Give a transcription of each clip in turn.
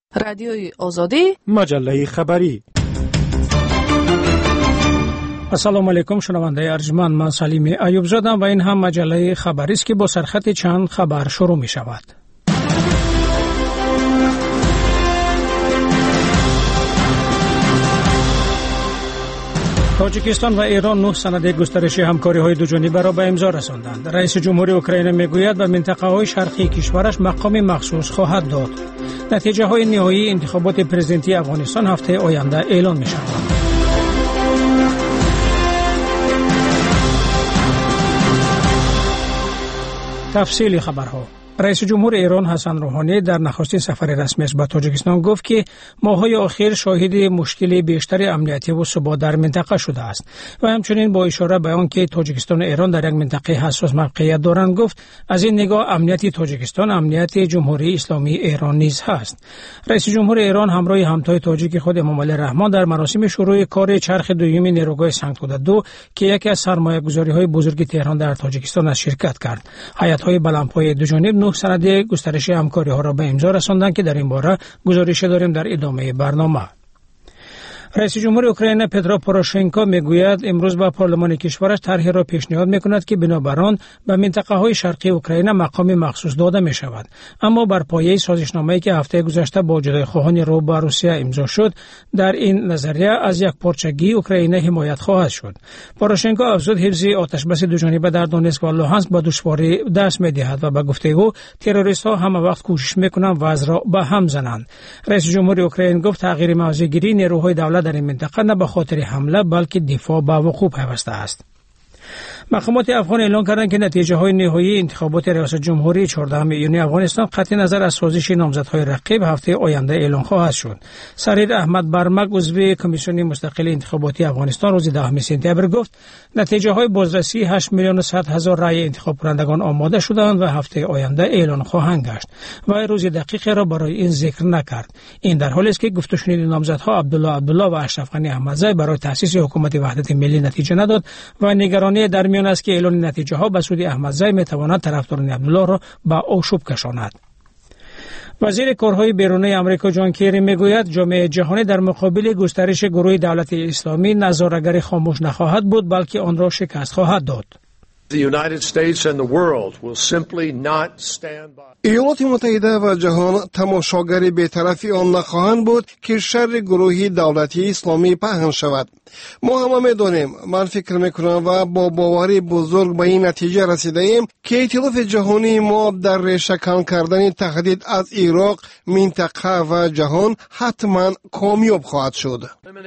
رادیوی آزادی، مجله خبری. السلام علیکم شنونده ارجمند، من سلیم ایوب زادم و این هم مجله خبری است که با سرخط چند خبر شروع می شود. تاجیکستان و ایران 9 سند گسترش همکاری‌های دوجانبه را به امضا رساندند. رئیس جمهوری اوکراین میگوید به منطقه‌های شرقی کشورش مقام مخصوص خواهد داد. نتیجه‌های نهایی انتخابات پرزیدنتی افغانستان هفته آینده اعلام می‌شود. تفصیل خبرها. رئیس جمهور ایران حسن روحانی در نخستین سفر رسمیش به تاجیکستان گفت که ماه‌های اخیر شاهد مشکل بیشتر امنیتی و ثبات در منطقه شده است و همچنین با اشاره به آنکه تاجیکستان و ایران در یک منطقه حساس موقعیت دارند گفت از این نگاه امنیت تاجیکستان امنیت جمهوری اسلامی ایران نیز هست. رئیس جمهور ایران همراه همتای تاجیک خود امامعلی رحمان در مراسم شروع کار چرخ دوم نیروگاه سنگتوده 2 که یکی از سرمایه‌گذاری‌های بزرگ تهران در تاجیکستان از شرکت کرد. هیئت‌های بلندپایه دو جانب سند گسترش همکاری ها را به امضا رساندند که در این باره گزارش داریم در ادامه برنامه. رئیس جمهور اوکراین پترو پوروشنکو میگوید امروز به پارلمان کشورش طرحی را پیشنهاد میکند که بنابر آن به منطقه های شرقی اوکراین مقام مخصوص داده می شود، اما بر پایه سازشنامه‌ای که هفته گذشته با جدایی‌خواهان رو با روسیه امضا شد در این نظریه از یک پارچگی اوکراین حمایت خواهد شد. پوروشنکو افزود حفظ آتشبس دوجانبه در دونتسک و لوهانسک به دشواری دست می‌دهد و به گفته او تروریست‌ها همه وقت کوشش می‌کنند وضع را به هم زنند. رئیس جمهور اوکراین گفت تغییر موضع‌گیری نیروهای دولت در این منطقه نه به خاطر حمله بلکه دفاع به وقوع پیوسته است. مقامات افغان اعلام کردند که نتیجه های نهایی انتخابات ریاست جمهوری 14 یونیو افغانستان قطع نظر از سازش نامزدهای رقیب هفته آینده اعلان خواهد شد. سریر احمد برمک عضو کمیسیون مستقل انتخاباتی افغانستان روز 10 سپتامبر گفت نتیجه های بازرسی 8,100,000 رای انتخاب کنندگان آماده شدند و هفته آینده اعلان خواهند گشت و روز دقیق را برای این ذکر نکرد. این در حالی است که گفت و شنید نامزدها عبدالله و اشرف غنی احمدزی برای تأسیس حکومت وحدت ملی نتیجه نداد و نگرانی در میان است که اعلان نتیجه ها به سود احمدزی میتواند طرفداران عبدالله را به آشوب کشاند. وزیر کارهای بیرونی آمریکا جان کری میگوید جامعه جهانی در مقابل گسترش گروه دولت اسلامی نظاره‌گر خاموش نخواهد بود بلکه آن را شکست خواهد داد. ایالات متحده و جهان تماشاگر بی‌طرفی آن نخواهند بود که شر گروهی دولتی اسلامی پهن شود. ما همه می‌دانیم، من فکر می‌کنم و با باوری بزرگ به این نتیجه رسیده ایم که ائتلاف جهانی ما در ریشه‌کن کردن تهدید از عراق، منطقه و جهان حتما کامیاب خواهد شد.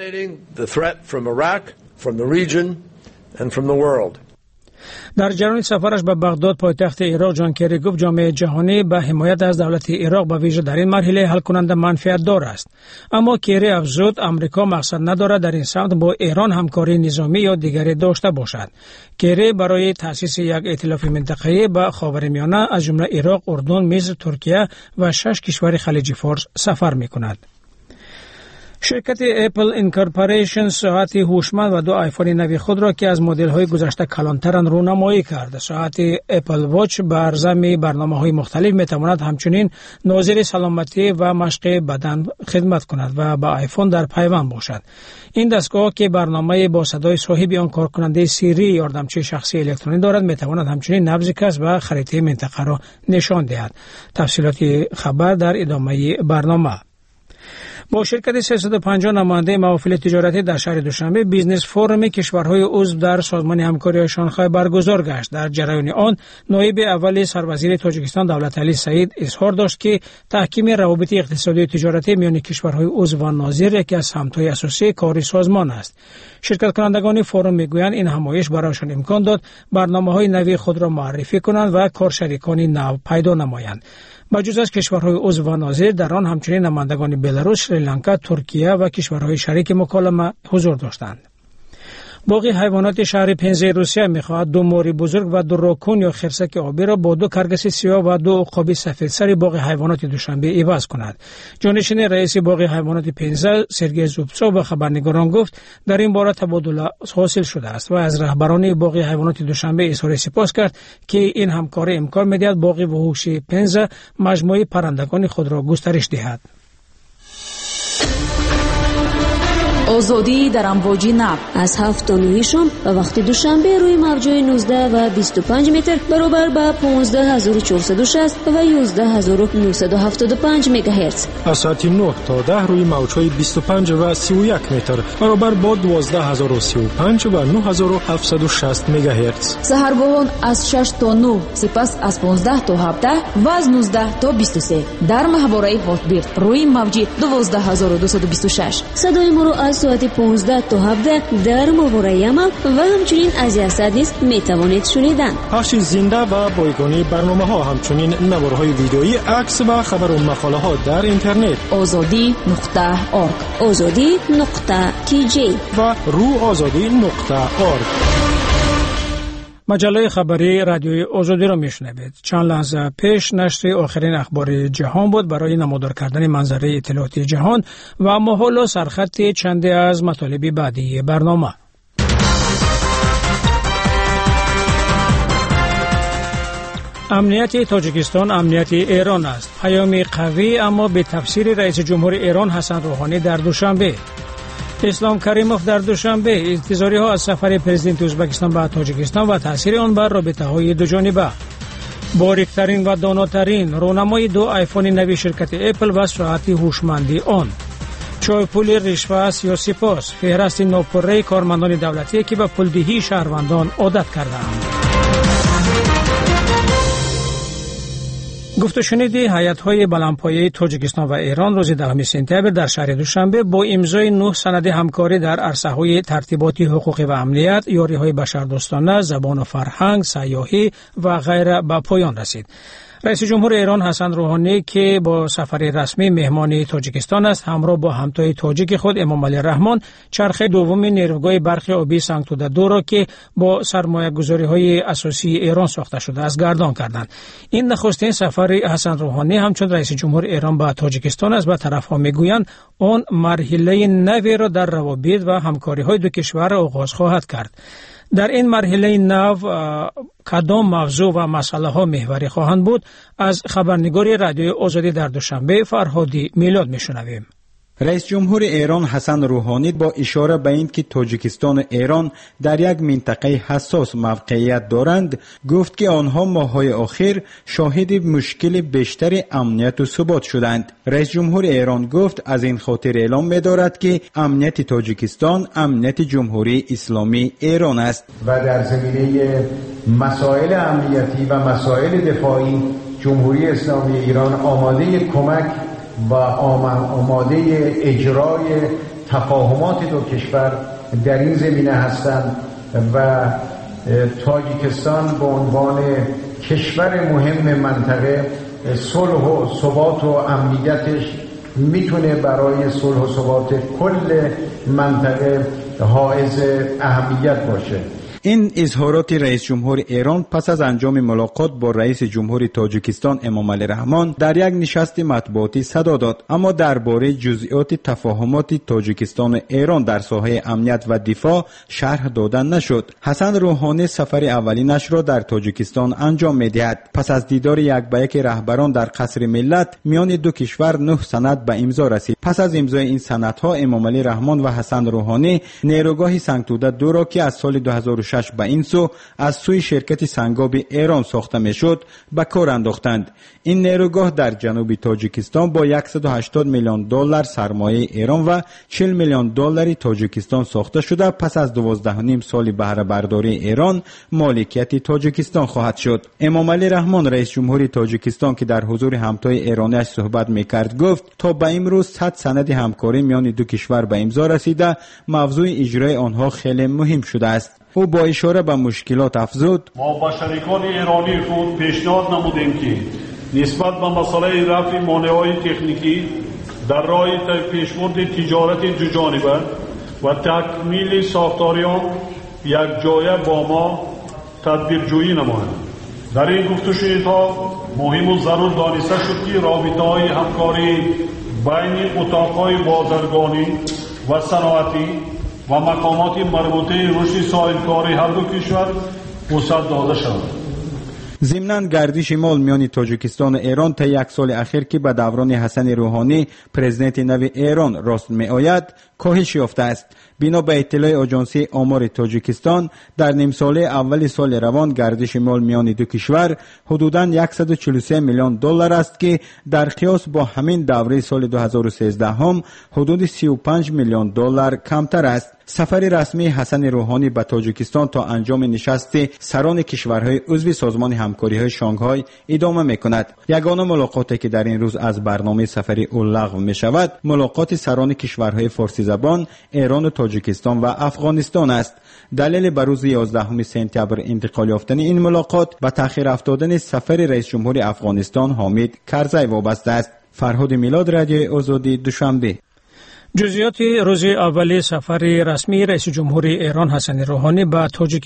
در جریان سفرش به بغداد پایتخت عراق جان کری گفت جامعه جهانی به حمایت از دولت عراق به ویژه در این مرحله حل کننده منفعت دار است. اما کری افزود آمریکا مقصد ندارد در این سمت با ایران همکاری نظامی یا دیگری داشته باشد. کری برای تأسیس یک ائتلاف منطقه‌ای به خاورمیانه از جمله عراق، اردن، مصر، ترکیه و 6 کشور خلیج فارس سفر می‌کند. شرکت اپل اینکورپوریشن ساعت هوشمند و 2 آیفون نوی خود را که از مدل‌های گذشته کلان‌ترند رونمایی کرد. ساعت اپل واچ بر ضمن برنامه‌های مختلف می‌تواند همچنین ناظر سلامتی و مشق بدن خدمت کند و با آیفون در پیوند باشد. این دستگاه که برنامه با صدای صاحب آن کارکننده سیری یاردمچی شخصی الکترونی دارد می‌تواند همچنین نبض کس و خریطه منطقه را نشان دهد. تفصیلات خبر در ادامه برنامه. با شرکت 350 نماینده محافل تجارتی در شهر دوشنبه بیزنس فورم کشورهای عضو در سازمان همکاری شانگهای برگزار گشت. در جریان آن نایب اول سروزیر تاجیکستان دولتعلی سعید اظهار داشت که تحکیم روابط اقتصادی و تجارتی میان کشورهای عضو و ناظر یکی از سمت‌های اساسی کار سازمان است. شرکت کنندگان فورم میگویند این همایش برایشان امکان داد برنامه‌های نوی خود را معرفی کنند و کارشریکانی نو پیدا نمایند. بجز از کشورهای عضو و ناظر در آن همچنین نمایندگان بلاروس، سریلانکا، ترکیه و کشورهای شریک مکالمه حضور داشتند. باغ حیوانات شهر پنزه روسیه می‌خواهد 2 مور بزرگ و 2 راکون یا خرسک آبی را با 2 کرگس سیاه و 2 عقاب سفیدسر باغ حیوانات دوشنبه عوض کند. جانشین رئیس باغ حیوانات پنزه سرگئی زوبسوف به خبرنگاران گفت در این باره تبادل حاصل شده است و از رهبران باغ حیوانات دوشنبه اظهار سپاس کرد که این همکاری امکان می‌دهد باغ وحوش پنزه مجموعه پرندگان خود را گسترش دهد. آزادی در امواج نب از 7 تا 9 شام و وقت دوشنبه روی موج‌های 19 و 25 متر برابر با 15460 و 11975 مگاهرتز. از ساعت 9 تا 10 روی موج‌های 25 و 31 متر برابر با 12035 و 9760 مگاهرتز. سحرگاهان از 6 تا 9، سپس از 15 تا 17 و از 19 تا 23 در محوره هاتبیرد روی موج 12226. صدای ما رو از ساعت 15 تا 17 در محوره یمن و همچنین از یزد نیز میتوانید شنیدن. پخش زنده و بایگانی برنامه‌ها، همچنین نوارهای ویدئویی، عکس و خبر و مقاله‌ها در اینترنت azadi.org azadi.kj و ruazadi.org. مجله خبری رادیوی آزادی را میشنوید. چند لحظه پیش نشر آخرین اخبار جهان بود برای نمودار کردن منظره اطلاعاتی جهان و اما حالا سرخط چندی از مطالب بعدی برنامه. امنیت تاجیکستان امنیت ایران است. پیامی قوی اما به تفسیر رئیس جمهور ایران حسن روحانی در دوشنبه. اسلام کریموف در دوشنبه انتظاری ها از سفر پرزیدنت ازبکستان به تاجیکستان و تاثیر آن بر رابطه های دو جانبه. باریکترین و داناترین رونمای 2 آیفون نوی شرکت اپل و سرعت هوشمندی آن. چای پول رشوه یا سپاس، فهرست ناپره کارمندان دولتی که به پولدهی شهروندان عادت کردند. گفته شنیدی هیئت‌های بلندپایه تاجیکستان و ایران روز 10 سپتامبر در شهر دوشنبه با امضای 9 سند همکاری در عرصه‌های ترتیبات حقوقی و امنیت، یاری‌های بشردوستانه، زبان و فرهنگ، سیاحی و غیره به پایان رسید. رئیس جمهور ایران حسن روحانی که با سفر رسمی مهمان تاجیکستان است، همراه با همتای تاجیک خود امامعلی رحمان چرخه دوم نیروگاه برق آبی سنگتوده 2 را که با سرمایه‌گذاری‌های اساسی ایران ساخته شده است گردان کردند. این نخستین سفر حسن روحانی همچون رئیس جمهور ایران به تاجیکستان است و طرف‌ها می‌گویند آن مرحله نوی را در روابط و همکاری‌های دو کشور آغاز خواهد کرد. در این مرحله نو کدام موضوع و مسئله ها محوری خواهند بود؟ از خبرنگار رادیوی آزادی در دوشنبه فرهادی میلاد میشنویم. رئیس جمهور ایران حسن روحانی با اشاره به این که تاجیکستان و ایران در یک منطقه حساس موقعیت دارند گفت که آنها ماه‌های اخیر شاهد مشکل بیشتر امنیت و ثبات شدند. رئیس جمهور ایران گفت از این خاطر اعلام می‌دارد که امنیت تاجیکستان امنیت جمهوری اسلامی ایران است و در زمینه مسائل امنیتی و مسائل دفاعی جمهوری اسلامی ایران آماده کمک و آماده اجرای تفاهمات دو کشور در این زمینه هستند و تاجیکستان به عنوان کشور مهم منطقه صلح و ثبات و امنیتش میتونه برای صلح و ثبات کل منطقه حائز اهمیت باشه. این اظهارات رئیس جمهور ایران پس از انجام ملاقات با رئیس جمهور تاجیکستان امامعلی رحمان در یک نشست مطبوعاتی صدا داد، اما درباره جزئیات تفاهمات تاجیکستان و ایران در ساحه امنیت و دفاع شرح دادن نشد. حسن روحانی سفر اولینش را در تاجیکستان انجام می‌دهد. پس از دیدار یک به یک رهبران در قصر ملت میان دو کشور 9 سند به امضا رسید. پس از امضای این سندها امامعلی رحمان و حسن روحانی نیروگاه سنگتوده 2 را که از سال 2006 به این سو از سوی شرکت سنگاب ایران ساخته میشد به کار انداختند. این نیروگاه در جنوب تاجیکستان با 180 میلیون دلار سرمایه ایران و 40 میلیون دلار تاجیکستان ساخته شده پس از 12.5 سال بهره برداری ایران مالکیت تاجیکستان خواهد شد. امامعلی رحمان رئیس جمهور تاجیکستان که در حضور همتای ایرانیش صحبت میکرد گفت تا به امروز 100 سند همکاری میان دو کشور به امضا رسیده، موضوع اجرای آنها خیلی مهم شده است. او با اشاره به مشکلات افزود: ما با شریکان ایرانی خود پیشنهاد نمودیم که نسبت به مسئله رفع مانع‌های تکنیکی در راه پیشبرد تجارت دوجانبه و تکمیل ساختاریان یک جایه با ما تدبیرجویی نمایند. در این گفتگوها مهم و ضرور دانسته شد که رابطه‌های همکاری بین اتاق‌های بازرگانی و صنعتی و مقامات مربوطه رشد ساحل‌کاری هر دو کشور وسعت داده شد. ضمناً گردش مال میان تاجیکستان و ایران تا یک سال اخیر که به دوران حسن روحانی پرزیدنت نو ایران راست می آید کاهش یافته است. بنا به اطلاع آژانسی آمار تاجیکستان در نیم ساله اول سال روان گردش مال میان دو کشور حدوداً 143 میلیون دلار است که در قیاس با همین دوره سال 2013 هم حدود 35 میلیون دلار کمتر است. سفر رسمی حسن روحانی به تاجیکستان تا انجام نشست سران کشورهای عضو سازمان همکاری‌های شانگهای ادامه می‌کند. یگانه ملاقاتی که در این روز از برنامه سفری او لغو می‌شود، ملاقات سران کشورهای فارسی زبان ایران و تاجیکستان و افغانستان است. دلیل بر روز 11 سپتامبر انتقال یافتن این ملاقات به تأخیر افتادن سفر رئیس جمهور افغانستان حامد کرزی وابسته است. فرهاد میلاد، رادیو آزادی، دوشنبه. جزئیات روز اول سفر رسمی رئیس جمهور ایران حسن روحانی به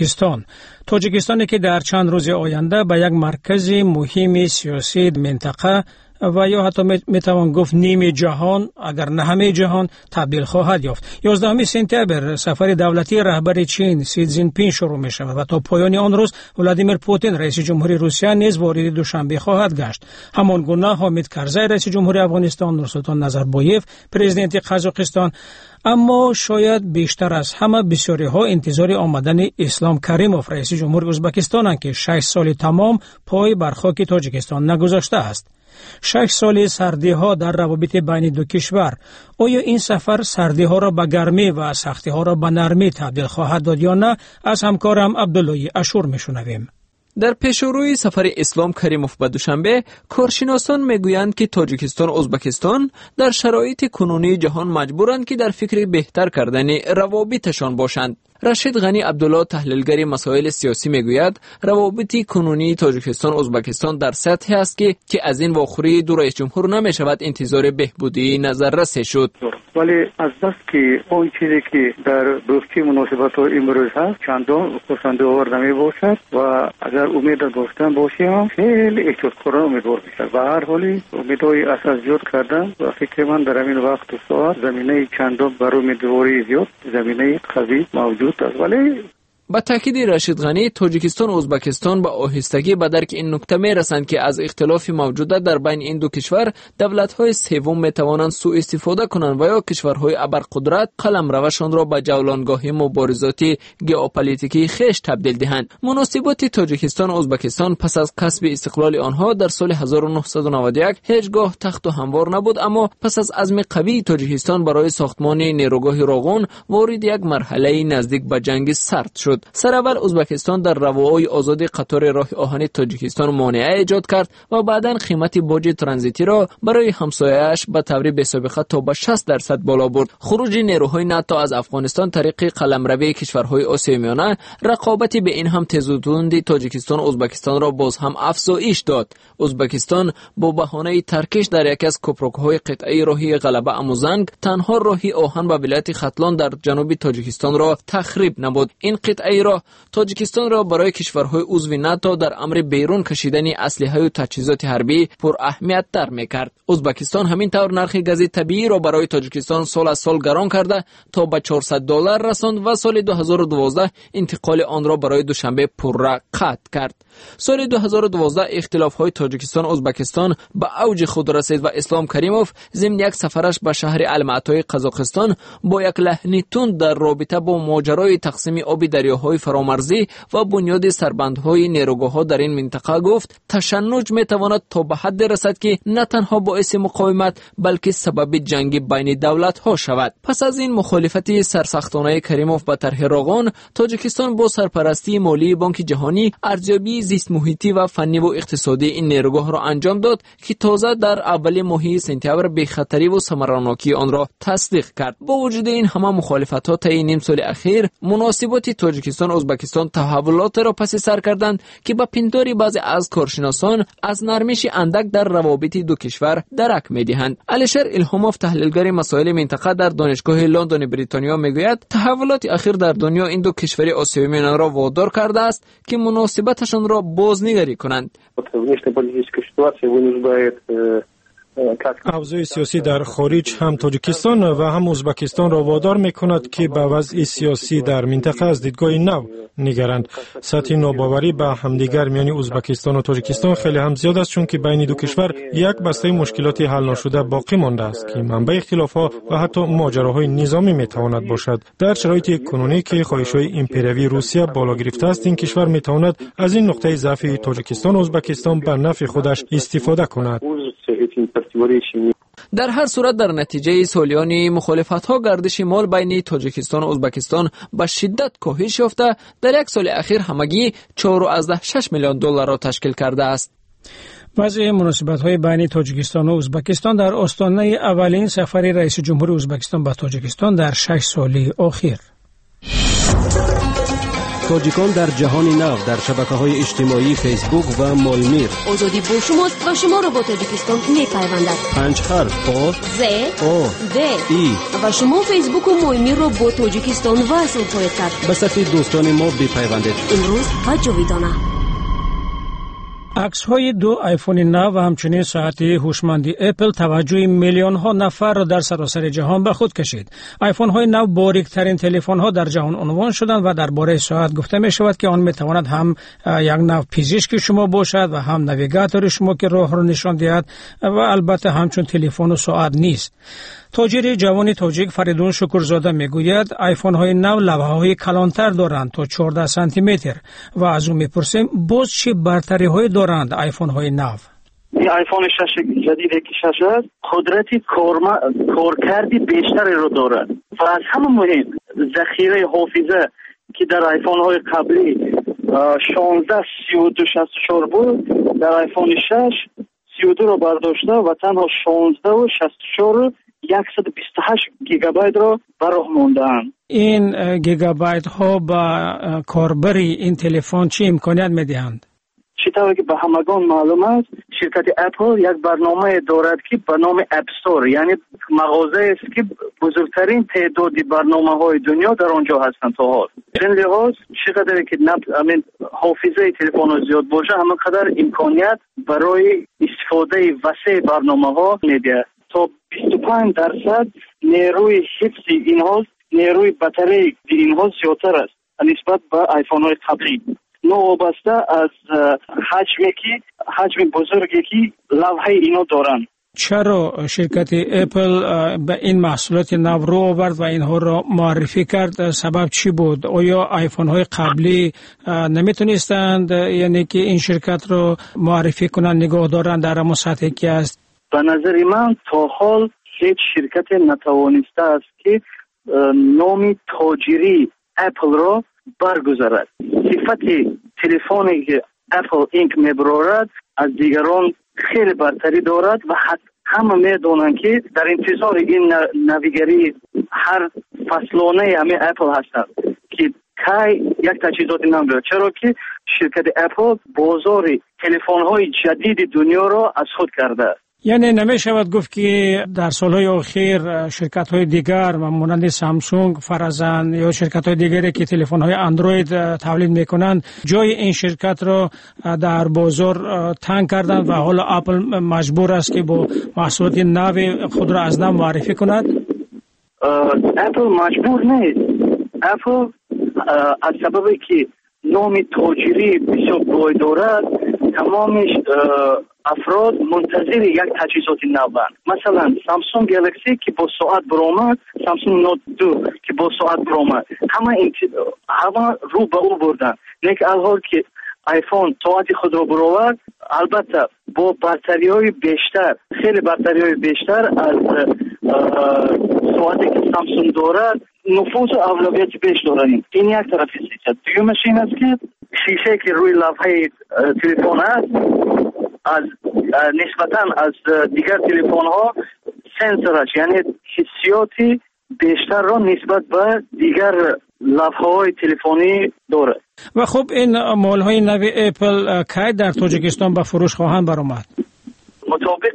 تاجیکستانی که در چند روز آینده به یک مرکز مهم سیاسی منطقه و یا حتی میتوان گفت نیم جهان اگر نه همه جهان تبدیل خواهد یافت. 11 سپتامبر سفر دولتی رهبر چین سی جین پینگ شروع می شود و تا پایان آن روز ولادیمیر پوتین رئیس جمهوری روسیه نیز وارد دوشنبه خواهد گشت. همان گونه حامد کرزی رئیس جمهوری افغانستان، نورسلطان نظربایف پرزیدنت قزاقستان، اما شاید بیشتر از همه بسیاری ها انتظار آمدن اسلام کریموف رئیس جمهوری ازبکستان که 6 سال تمام پای بر خاک تاجیکستان نگذاشته است. 6 سال سردی ها در روابط بین دو کشور. آیا این سفر سردی ها را به گرمی و سختی ها را به نرمی تبدیل خواهد داد یا نه؟ از همکارم عبدالله اشور میشنویم. در پیشروی سفر اسلام کریموف به دوشنبه، کارشناسان میگویند که تاجیکستان و ازبکستان در شرایط کنونی جهان مجبورند که در فکر بهتر کردن روابطشان باشند. رشید غنی عبدالله، تحلیلگر مسائل سیاسی، میگوید روابط کنونی تاجیکستان و ازبکستان در سطحی است که از این واخوری دو رئیس جمهور نمیشود انتظار بهبودی نظررسی شد. ولی از بس که اون چیزی که در دوستی مناسبات امروز هست چندان پسنده آور نمی باشد و اگر امید داشتن باشیم خیلی احتیاطکارانه امیدوار میشد. و هر حالی امیدهای اساس زیاد کردن و فکر من در همین وقت و ساعت زمینه چندان برای امیدواری زیاد زمینه قوی موجود است. ولی با تاکید رشید غنی، تاجیکستان و ازبکستان با آهستگی به درک این نکته میرسند که از اختلاف موجوده در بین این دو کشور دولت‌های سوم میتوانند سوء استفاده کنند و یا کشورهای ابرقدرت قلمروشان را به جولانگاه مبارزاتی ژئوپلیتیکی خیش تبدیل دهند. مناسبات تاجیکستان و ازبکستان پس از کسب استقلال آنها در سال 1991 هیچگاه تخت و هموار نبود، اما پس از عزم قوی تاجیکستان برای ساختمان نیروگاه راغون وارد یک مرحله نزدیک به جنگ سرد شد. سراول ازبکستان در رواهای آزاد قطار راه آهن تاجیکستان مانعه ایجاد کرد و بعداً قیمت باج ترانزیتی را برای همسایه‌اش به طور بی‌سابقه تا به 60% بالا برد. خروج نیروهای ناتو از افغانستان طریق قلمروی کشورهای آسیای میانه رقابت به این هم تضادوند تاجیکستان و ازبکستان را باز هم افزایش داد. ازبکستان با بهانه ترکش در یکی از کوپرک‌های قطعه راهی غلبه اموزنگ تنها راهی آهن به ولایت ختلان در جنوب تاجیکستان را تخریب نمود. این قطعه تاجیکستان را برای کشورهای عضو ناتو در امر بیرون کشیدن اسلحه و تجهیزات حربی پر اهمیت تر میکرد. ازبکستان همین طور نرخ گاز طبیعی را برای تاجیکستان سال از سال گران کرده تا به $400 رساند و سال 2012 انتقال آن را برای دوشنبه پرره قطع کرد. سال 2012 اختلاف‌های تاجیکستان و ازبکستان به اوج خود رسید و اسلام کریموف ضمن یک سفرش به شهر الماتای قزاقستان با یک لحنی تند در رابطه با ماجرای تقسیم آب دریاهای فرامرزی و بنیاد سربندهای نیروگاه‌ها در این منطقه گفت تشنج میتواند تا به حد رسد که نه تنها باعث مقاومت بلکه سبب جنگ بین دولت‌ها شود. پس از این مخالفت سرسختانه کریموف با طرح راغون، تاجیکستان با سرپرستی مالی بانک جهانی ارزیابی زیست محیطی و فنی و اقتصادی این نیروگاه را انجام داد که تازه در اول ماه سپتامبر به خطری و ثمراناکی آن را تصدیق کرد. با وجود این همه مخالفت‌ها طی نیم سال اخیر، مناسبات تاجیکستان و ازبکستان تحولات را پس سر کردند که با پنداری بعضی از کارشناسان از نرمش اندک در روابط دو کشور درک می‌دهند. علیشر الهاموف، تحلیلگر مسائل منطقه در دانشگاه لندن بریتانیا، میگوید تحولات اخیر در دنیا این دو کشور آسیایی میانه را وادار کرده است که مناسبتشان را بازنگری کنند. اوضاع سیاسی در خارج هم تاجیکستان و هم ازبکستان را وادار میکند که به وضع سیاسی در منطقه از دیدگاه نو نگرند. سطح ناباوری به همدیگر میان ازبکستان و تاجیکستان خیلی هم زیاد است، چون که بین دو کشور یک بسته مشکلات حل نشده باقی مانده است که منبع اختلافات و حتی ماجراهای نظامی میتواند باشد. در شرایط کنونی که خواهش‌های امپریالی روسیه بالا گرفته است، این کشور میتواند از این نقطه ضعف تاجیکستان و ازبکستان به نفع خودش استفاده کند. در هر صورت در نتیجه سالیانی مخالفت‌ها گردش مال بین تاجیکستان و ازبکستان به شدت کاهش یافته در یک سال اخیر همگی 4.6 میلیون دلار را تشکیل کرده است. وضع مناسبت‌های بین تاجیکستان و ازبکستان در آستانه اولین سفر رئیس جمهور ازبکستان به تاجیکستان در 6 سال اخیر. تاجیکان در جهان نو در شبکه‌های اجتماعی فیسبوک و مالمیر. آزادی با شماست و شما را با تاجیکستان می‌پیوندد. 5 حرف آ ز آ د ای و شما فیسبوک و مالمیر را با تاجیکستان وصل خواهید کرد. به صفحه دوستان ما بپیوندید. امروز و جاویدانه. عکس‌های دو آیفون 9 و همچنین ساعت هوشمند اپل توجه میلیون‌ها نفر را در سراسر جهان به خود کشید. آیفون‌های 9 باریک‌ترین تلفن‌ها در جهان عنوان شدند و درباره ساعت گفته می‌شود که آن می‌تواند هم یک نوع پزشک شما باشد و هم نویگاتور شما که راه را نشان دهد و البته همچون تلفن و ساعت نیست. تاجر جوان تاجیک فریدون شکرزاده میگوید آیفون‌های 9 لوحه‌های کلانتر دارند تا 14 سانتی متر و از او میپرسیم باز چه برتری‌های دارند آیفون‌های 9؟ این آیفون 6 جدید که 6 است قدرتی کارکردی بیشتری رو دارد و از همه مهم ذخیره حافظه که در آیفون‌های قبلی 16 32 64 بود، در آیفون 6 32 رو برداشته و تنها 16 و 64 128 گیگابایت رو براه موندن. این گیگابایت ها با کاربری این تلفن چه امکانیت میدهند؟ چطور که به همگان معلوم است شرکت اپل یک برنامه دارد که به نام اپ استور، یعنی مغازه است که بزرگترین تعداد برنامه‌های دنیا در آنجا هستند تا حال. این لحاظ چقدر که حافظه تلفن زیاد باشه همانقدر امکانیت برای استفاده وسیع برنامه‌ها میده. تا 25% نیروی حفظی اینها، نیروی بطری اینها زیادتر است نسبت به آیفون های قبلی. نوابسته از حجم بزرگی که لوحه اینو دارن. چرا شرکت اپل به این محصولات نو رو آورد و اینها را معرفی کرد؟ سبب چی بود؟ آیا آیفون های قبلی نمیتونستند یعنی که این شرکت رو معرفی کنند، نگاه دارند در اما سطحی که است؟ به نظر من تا حال هیچ شرکت نتوانسته است که نام تاجری اپل را برگزارد. صفت تلفنی که اپل اینک میبرارد از دیگران خیلی برتری دارد و همه میدونند که در انتظار این نویگری هر فصلانه همه اپل هستند که کی یک تجهیزات نام بیاد، چرا که شرکت اپل بازار تلفن‌های جدید دنیا را از خود کرده. یعنی نمی شود گفت که در سالهای اخیر شرکت‌های دیگر مانند سامسونگ، فرزن یا شرکت‌های دیگری که تلفن‌های اندروید تولید می‌کنند جای این شرکت را در بازار تنگ کردند و حالا اپل مجبور است که با محصولات نو خود را از نو معرفی کند؟ اپل مجبور نیست. اپل از سببی که نام تاجری بسیار بای دارد تمامش افراد منتظر یک تجهیزات نوند. مثلا سامسونگ گلکسی که با ساعت برآمد، سامسونگ نوت 2 که با ساعت برآمد، همه رو به او بردن. لیکن الحال که آیفون ساعت خود رو برآورد، البته با بطری های بیشتر، خیلی بطری های بیشتر از ساعتی که سامسونگ دارد، نفوذ و اولویت بیش دارند. این یک طرف است. دومش این است که شیشه که روی لوحه تلفن است از نسبتاً از دیگر تلفن ها سنسورش، یعنی حسیاتی بیشتر را نسبت به دیگر لوحه های تلفنی دارد. و خب این مال های نو اپل کی در تاجیکستان به فروش خواهند برآمد؟ مطابق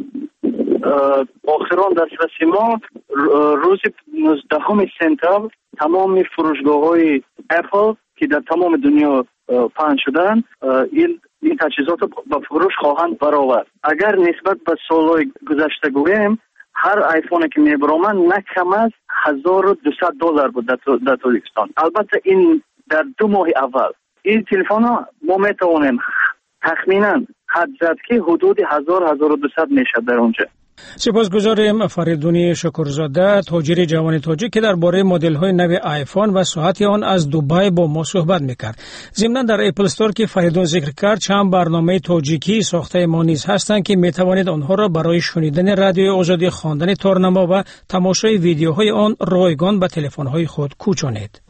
آخران دسترسی ما روز 19 سپتامبر تمام فروشگاه های اپل که در تمام دنیا پهن شدن این این تجهیزات با فروش خواهند برآورد. اگر نسبت به سالهای گذشته گوییم، هر آیفونی که میبرامن نه کم از $1,200 بود در تاجیکستان. البته این در 2 ماه اول. این تلفن ها ما میتوانیم تخمینا حد زد که حدود 1000-1200 میشه در اونجا. سپاسگزاریم فریدون شکرزاده، تاجر جوان تاجیک که درباره مدل‌های نو آیفون و ساعت آن از دبی با ما صحبت می‌کرد. ضمن در اپل استور که فریدون ذکر کرد چند برنامه تاجیکی ساخته ما نیز هستند که می‌توانید آنها را برای شنیدن رادیوی آزادی، خواندن تارنما و تماشای ویدیوهای آن رایگان به تلفن‌های خود کوچانید.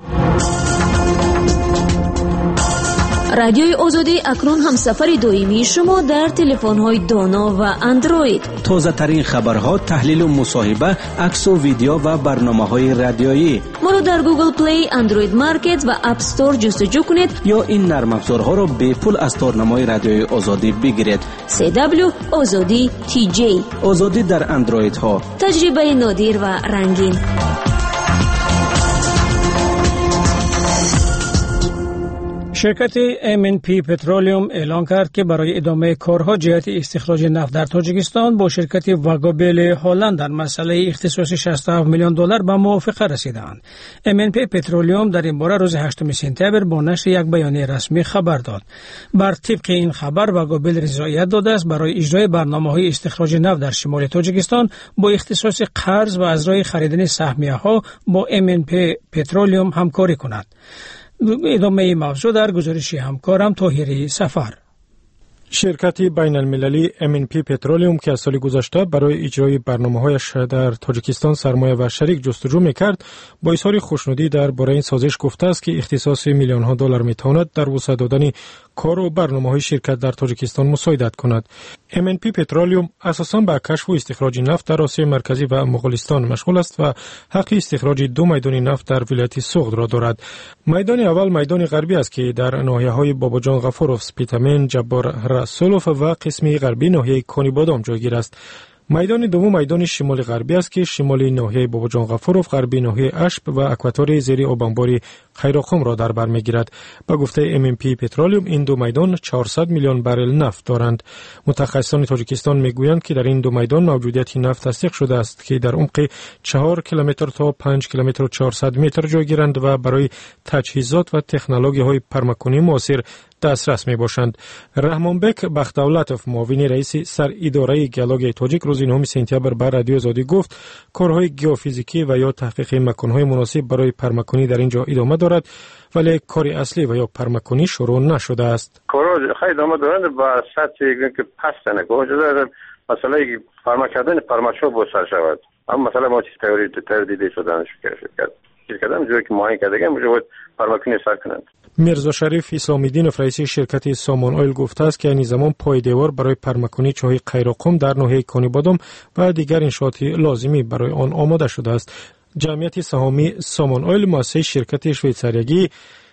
رادیوی آزادی اکنون هم سفر دائمی شما در تلفن‌های دانا و اندروید. تازه ترین خبرها، تحلیل و مصاحبه، عکس و ویدیو و برنامه‌های رادیویی. ما رو در گوگل پلی، اندروید مارکت و اپ استور جستجو کنید یا این نرم افزارها را به پول از تارنمای رادیوی آزادی بگیرید. CW آزادی TJ. آزادی در اندروید ها. تجربه نادر و رنگین. شرکت MNP پترولیوم اعلان کرد که برای ادامه کارها جهت استخراج نفت در تاجیکستان با شرکت واگابل هلند در مسئله اختصاصی $67 میلیون به موافقه رسیدند. MNP پترولیوم در این باره روز 8 سپتامبر با نشر یک بیانیه رسمی خبر داد. بر طبق این خبر واگابل رضایت داده است برای اجرای برنامه‌های استخراج نفت در شمال تاجیکستان با اختصاص قرض و از راه خریدن سهمیه‌ها با MNP پترولیوم همکاری کند. ادامه موضوع در گزارش همکارم طاهری سفر. شرکت بین المللی MNP پترولیوم که از سال گذشته برای اجرای برنامه‌هایش در تاجیکستان سرمایه و شریک جستجو می‌کرد، با اظهار خوشنودی درباره این سازش گفته است که اختصاص میلیون‌ها دلار می‌تواند در وسعت دادن کار و برنامه‌های شرکت در تاجیکستان مساعدت کند. MNP پترولیوم اساساً به کشف و استخراج نفت در آسیا مرکزی و مغولستان مشغول است و حق استخراج 2 میدان نفت در ولایت سوغد را دارد. میدان اول میدان غربی است که در ناحیه‌های باباجان غفوروف، سپیتامن، جبار رسولوف و قسمی غربی ناحیه کانی بادام جایگیر است. میدان دوم میدان شمال غربی است که شمالی ناحیه باباجان غفوروف، غربی ناحیه اشب و اکواتور زیر آبانباری خیرخم را در بر میگیرد. با گفته MNP پترولیوم این 2 میدان 400 میلیون بارل نفت دارند. متخصصان تاجیکستان میگویند که در این 2 میدان موجودیت نفت تصدیق شده است که در عمق 4 کیلومتر تا 5 کیلومتر و 400 متر جایگیرند و برای تجهیزات و تکنولوژی‌های پرماکنی معاصر دسترس می باشند. رحمانبک بخت‌دولتوف، معاون رئیس سر اداره گیولوژی تاجیک، روز 9 سپتامبر بر رادیو آزادی گفت کارهای گیوفیزیکی و یا تحقیق مکان‌های مناسب برای پرماکنی در اینجا ادامه دارد، ولی کار اصلی و یا پرماکنی شروع نشده است. کارها خیلی ادامه دارند با سطحی که پستن گوجه مسئله پرماک کردن پرماکشو با سر شود. اما مثلا ما چیز تئوری دیده شدن شرکت هم جوری که معاینه کرده موجب پرماکنی سر کنند. میرزا شریف اسلامی‌دینوف، رئیس شرکت سامان آیل، گفته است که این زمان پای دیوار برای پرماکنی چاه قیراقم در ناحیه کانی بادام و دیگر انشاءات لازمی برای آن آماده شده است. جمعیت سهامی سامان آیل مؤسسه شرکت شویتزاریایی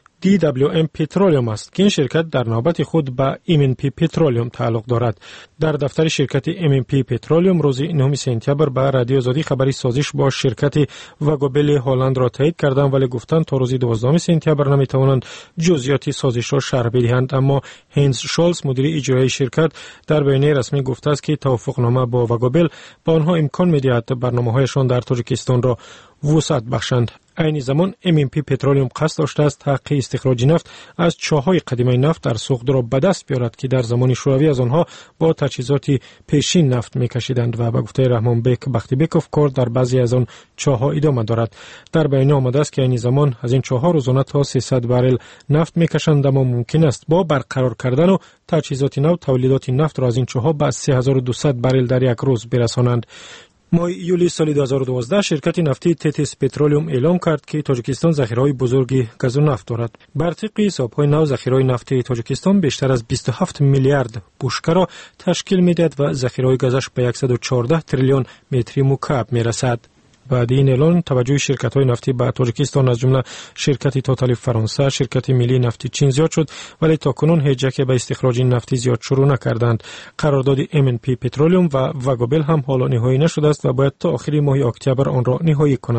DWM پترولیوم است که این شرکت در نوبت خود به MNP پترولیوم تعلق دارد. در دفتر شرکت MNP پترولیوم روز 9 سپتامبر به رادیو آزادی خبری سازش با شرکت واگابل هلند را تایید کردند، ولی گفتند تا روز 12 سپتامبر نمیتوانند جزئیات سازش را شرح بدهند. اما هینز شولز، مدیر اجرایی شرکت، در بیانیه رسمی گفته است که توافقنامه با واگابل به آنها امکان می‌دهد برنامه‌هایشان در تاجیکستان را وسعت بخشند. این زمان MNP پترولیوم قصد داشته است حق استخراج نفت از چاه‌های قدیمی نفت در سوغد را به دست بیارد که در زمان شوروی از آنها با تجهیزات پیشین نفت می‌کشیدند و به گفته رحمانبک بختیبکوف کار در بعضی از آن چاه‌ها ادامه دارد. در بیانیه آمده است که این زمان از این چاه‌ها روزانه تا 300 بارل نفت می‌کشند، اما ممکن است با برقرار کردن و تجهیزات نو تولیدات نفت را از این چاه‌ها به 3200 بارل در یک روز برسانند. ماه یولی سال 2012 شرکت نفتی تتیس پترولیوم اعلام کرد که تاجیکستان ذخیره‌های بزرگی گاز و نفت دارد. بر طبق حساب‌های نو ذخیره‌های نفتی تاجیکستان بیشتر از 27 میلیارد بشکه را تشکیل می‌دهد و ذخیره‌های گازش به 114 تریلیون متر مکعب می‌رسد. بعد این اعلان توجه شرکت‌های نفتی به تاجیکستان از جمله شرکت توتال فرانسه، شرکت ملی نفتی چین زیاد شد، ولی تاکنون هیچ جا که به استخراج نفتی زیاد شروع نکردند. قرارداد MNP پترولیوم و واگابل هم حالا نهایی نشده است و باید تا آخر ماه اکتبر آن را نهایی کنند.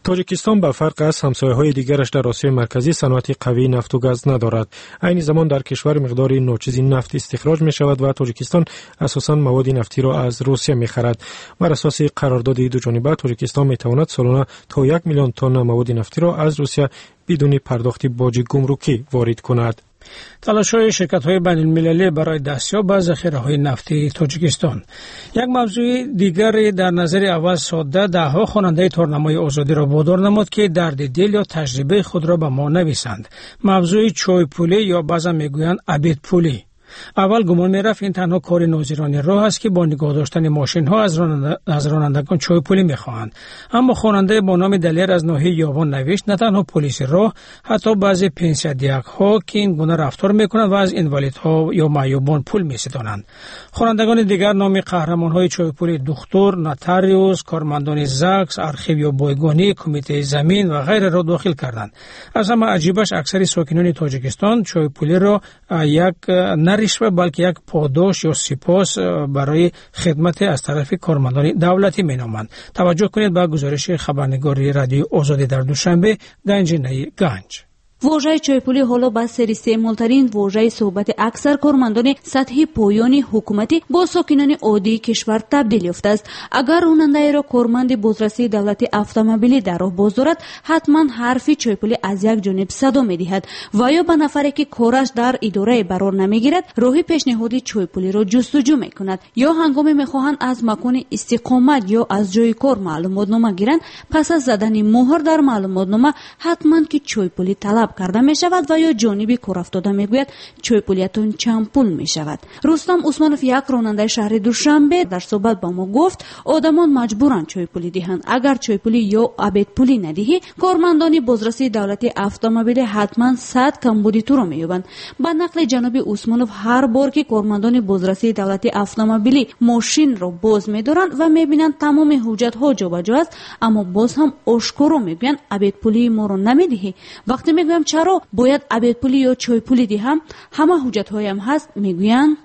تاجیکستان به فرق از همسایه‌های دیگرش در آسیای مرکزی صنعت قوی نفت و گاز ندارد. عین زمان در کشور مقدار ناچیز نفت استخراج می شود و تاجیکستان اساساً مواد نفتی را از روسیه می خرد. بر اساس قرارداد دو جانبه تاجیکستان می تواند سالانه تا 1 میلیون تن مواد نفتی را از روسیه بدون پرداخت باج گمرکی وارد کند. تلاش‌های شرکت‌های بین‌المللی برای دستیابی به ذخیره‌های نفتی تاجیکستان. یک موضوع دیگر در نظر اول ساده ده‌ها خواننده تورنمای آزادی را وادار نمود که درد دل یا تجربه خود را به ما نویسند. موضوع چای پولی یا بعضا میگویند عبید پولی. اول گمان می‌رفت این تنها کار ناظران راه است که با نگاه داشتن ماشین‌ها از رانندگان چای پولی می‌خواهند. اما خواننده با نام دلیر از ناحیه یابان نوشت نه تنها پلیس راه، حتی بعضی پنسیادیک‌ها که این گونه رفتار می‌کنند و از اینوالیدها یا معیوبان پول می‌ستانند. خوانندگان دیگر نام قهرمان‌های چای پولی دکتر، نوتاریوس، کارمندان زاکس، ارخیو یا بایگانی، کمیته زمین و غیره را داخل کردند. از همه عجیبش اکثر ساکنان تاجیکستان چای پولی را یک رشوه بلکه یک پاداش یا سپاس برای خدمت از طرف کارمندان دولتی مینامند. توجه کنید به گزارش خبرنگاری رادیو آزادی در دوشنبه گنجینه گنج. واژه چایپولی حالا با سر استعمال‌ترین واژه صحبت اکثر کارمندان سطحی پایانی حکومتی با ساکنان عادی کشور تبدیل یافته است. اگر راننده را کارمند بازرسی دولتی اتومبیلی در راه باز دارد، حتما حرفی چایپولی از یک جانب صدا می‌دهد و یا به نفری که کارش در اداره قرار نمی‌گیرد راه پیشنهادی چایپولی را جستجو می‌کند، یا هنگامی می‌خواهند از مکان استقامت یا از جای کار معلوماتنامه گیرند، پس از زدن مهر در معلوماتنامه حتما که چایپولی طلب کرده می شود و یا جانبی کار افتاده می گوید چای پولیتون چند پول می شود. رستم عثمانوف یک راننده شهر دوشنبه در صحبت با ما گفت آدمان مجبورند چای پولی دهند. اگر چای پولی یا عبید پولی ندهی، کارمندان بازرسی دولتی اتومبیل حتما 100 کمبودی تو را می یابند. با نقل جناب عثمانوف هر بار که کارمندان بازرسی دولتی اتومبیلی ماشین را باز می دارند و می بینند تمام حجت ها جابجا است، اما باز هم آشکارا می گویند عبید پولی ما را نمی دهی. وقتی می گویم چرا باید عبید پولی یا چای پولی دهم، همه حجت هایم هست، میگویند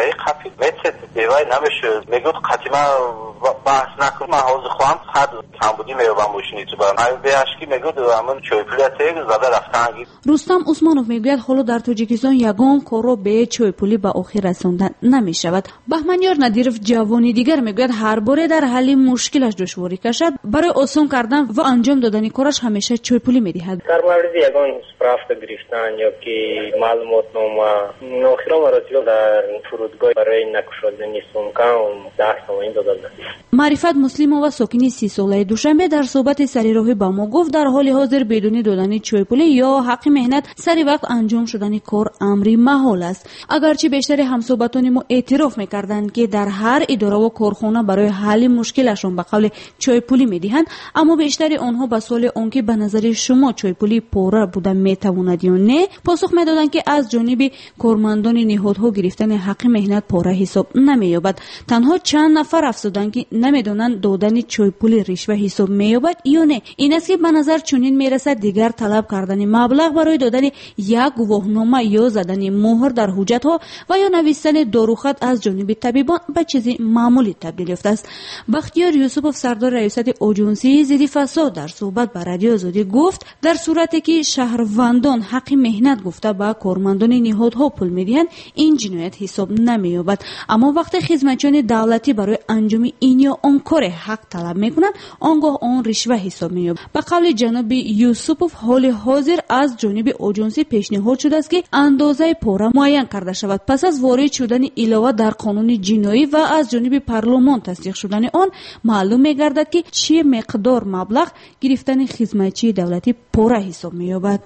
بیوای نمیشه میگوید قطعا بحث نکنم حوض خواهم حد کمبودی میابم ماشینی تو برم همین بیاشکی میگوید همون چای پولیتی زده رفتن. رستم عثمانوف میگوید حالا در تاجیکستان یگان کار را به چای پولی به آخر رساندن نمیشود. بهمنیار ندیرف جوانی دیگر میگوید هر باره در حل مشکلش دشواری کشد، برای آسان کردن و انجام دادن کارش همیشه چای پولی میدهد. در مورد یگان سپرافت گرفتن یا که معلومات نامه آخرا مراتب در فرودگاه برای نکشودن سومکان 10 تومانی دادند. معرفت مسلم و ساکنی 30 ساله دوشنبه در صحبت سری راهی با ما گفت در حال حاضر بدون دادن چای پولی یا حق مهنت سری وقت انجام شدن کار امری محال است. اگرچه بیشتر همصحبتان ما اعتراف می‌کردند که در هر اداره و کارخانه برای حل مشکلشون به قول چای پولی می‌دهند، اما بیشتر آنها به سوال آنکه به نظر شما چای پولی پوره بوده میتواند یا نه، پاسخ می‌دادند که از جانب کارمندان نهادها گرفتن حق مهنت پوره حساب نمی‌یابد. تنها چند نفر افزودند که نمی‌دانند دادن چای پولی رشوه حساب می‌یابد یا نه. این است که به نظر چنین میرسد دیگر طلب کردن مبلغ برای دادن یک گواهنامه یا زدن مهر در حجت‌ها و یا نوشتن داروخط از جانب طبیبان به چیزی معمولی تبدیل یافته است. بختیار یوسفوف سردار ریاست آژانسی ضد فساد در صحبت با رادیو آزادی گفت در صورتی که شهروندان حق مهنت گفته با کارمندان نهادها پول میدهند، این جنایت حساب نمی‌یابد. اما وقتی خدمتچیان دولتی برای انجام این یا آن کار حق طلب میکنند، آنگاه آن رشوه حساب می‌یابد. به قول جناب یوسفوف حال حاضر از جانب آژانسی پیشنهاد شده است که اندازه پوره معین کرده شود. پس از وارد شدن علاوه در قانون جنایی و از جانب پارلمان تصدیق شدن آن، معلوم می‌گردد که چه مقدار مبلغ گرفتن خدمتچی دولتی پوره حساب می‌یابد.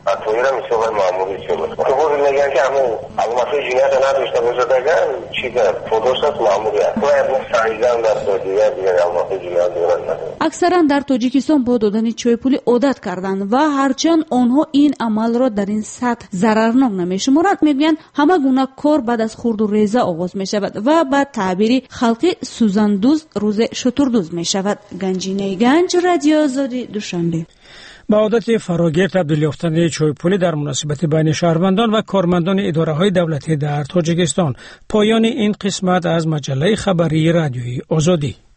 معمولی شد. تو میگن که همون علامت جنایت نداشته باشه دیگه چی داره؟ پاداشش معمولی است. باید مستعجل در سعودیه دیگه علامت جنایت دارن. اکثرا در تاجیکستان با دادن چای پولی عادت کردند و هرچند آنها این عمل را در این سطح ضررناک نمی‌شمارند، میگویند همه گونه کار بعد از خورد و ریزه آغاز می‌شود و به تعبیر خلقی سوزندوز روز شتردوز می‌شود. گنجینه گنج، رادیو آزادی، دوشنبه. با عادت فراگیر تبدیل یافتن چای پولی در مناسبت بین شهروندان و کارمندان اداره‌های دولتی در تاجیکستان، پایان این قسمت از مجله خبری رادیوی آزادی.